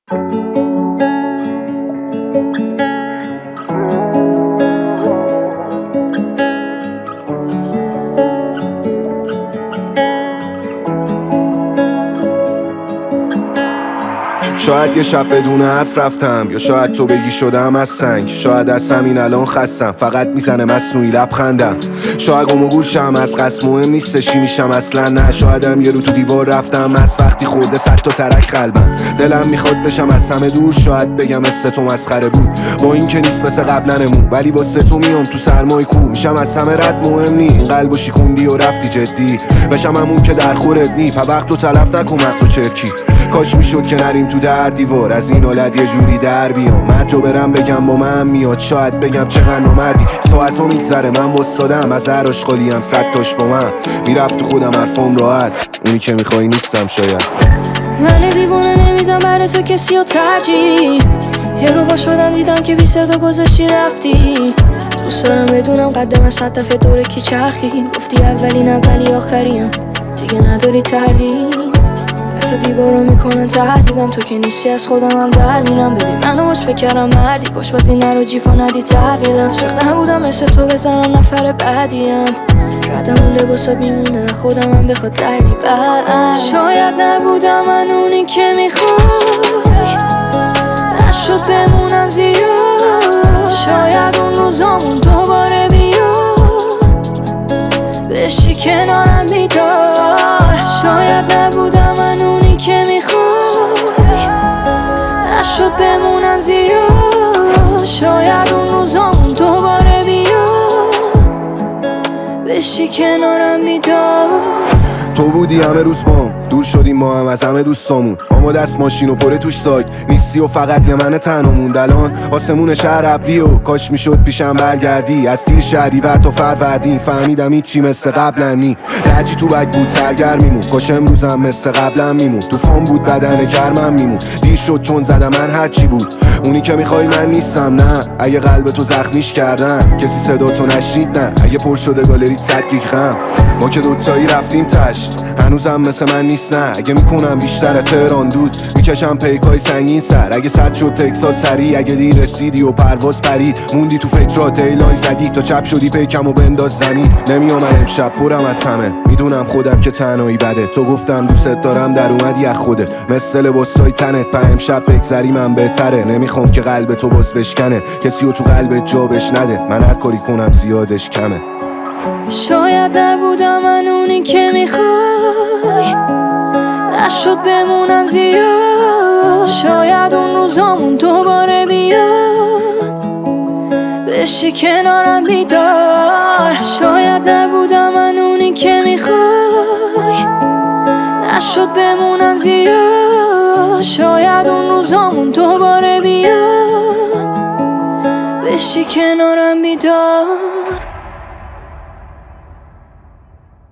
شاید یه شب بدون حرف رفتم، یا شاید تو بگی شدم از سنگ. شاید از همین الان خستم، فقط میزنه مصنوعی لبخندم. شاید گم و گوشم از قصد مهم نیستش چی میشم اصلا نه. شایدم یه رو تو دیوار رفتم از وقتی خورده 100 تا ترک قلبم. دلم میخواد بشم از همه دور، شاید بگم مثل تو مسخره بود. با این که نیست مثل قبلنمون، ولی واسه تو میام تو سرمای کو. میشم از همه رد مهم نی، این قلبو شیکوندی و رفتی جدی. بشم همون که در خورت نی، پا وقتو تلف نکن مغزو چرکی. کاش میشد که نریم تو در دیوار، از این حالت یه جوری در بیام. مرجو برم بگم با من میاد، شاید بگم چقدر نامردی. ساعتو میگذره من واسادم، از هر آشغالیم 100 تاش با من میرفت تو خودم حرفام راحت. اونی که میخوای نیستم شاید. من دیوونه نمیدم برای تو کسی رو ترجیح. یه رو با شدم دیدم که بی صدا گذاشتی رفتی. دوست دارم بدونم قدم از 100 دفعه دوره کی چرخی. گفتی اولی آخریم، دیگه نداری تردید. حتی دیوارو میکنن تهدیدم، تو که نیستی از خودم هم در میرم. ببین منو باش فکر کردم مردی، کاش باز این نرو جیفا ندی تحویلم. شاید نبودم مثل تو بزنم نفر بعدیم. شاید اون لباسات میمونه خودم هم بخواد در میبر. شاید نبودم من اونی که میخوای، نشد بمونم زیاد. شاید اون روزامون دوباره بیاد، بشی کنارم بیدار. شاید نبودم من اونی که میخوای، نشد بمونم زیاد. شاید اون روزامون دوباره بیاد، بشی کنارم بیدار. تو بودی همه روز بام، دور شدیم ما هم از همه دوستامون. اما دست ماشین و پره توش ساک نیستی و فقط یه من تنها موند. الان آسمون شهر ابری و کاش میشد پیشم برگردی. از تیر شهری ور تا فروردین فهمیدم هیچی مثل قبلا نی. درجی تو بگ بود سرگرمیمون، کاش امروزم مثل قبلا میمون. طوفان بود بدن گرمم میمون، دیر شد چون زدم من هرچی بود. اونی که میخوای من نیستم نه. اگه قلب تو زخمیش کردن کسی صدا تو نشنید نه. اگه پر شده گالریت 100 گیگ خم، ما که دوتایی رفتیم تش. هنوزم مثل من نیست نه. اگه میکنم بیشتر تهران دود، میکشم پیکای سنگین سر. اگه صد شد تکسات سریع، اگه دیر رسیدی و پرواز پرید. موندی تو فکرات ایلای زدی تا چپ شدی پیکم و بنداز زمین. نمیام امشب پرم از همه، میدونم خودم که تنهایی بده. تو گفتم دوست دارم در اومدی از خودت، مثل لباسای تنت. پا امشب بگذری من بهتره، نمیخوام که قلب تو باز بشکنه. کسی رو تو قلبت جا بش نده، من هر کاری کنم زیادش کمه. شاید نبودم من اونی که میخوای، نشد بمونم زیاد. شاید اون روزامون دوباره بیاد، بشی کنارم بیدار. شاید نبودم من اونی که میخوای، نشد بمونم زیاد. شاید اون روزامون دوباره بیاد، بشی کنارم بیدار.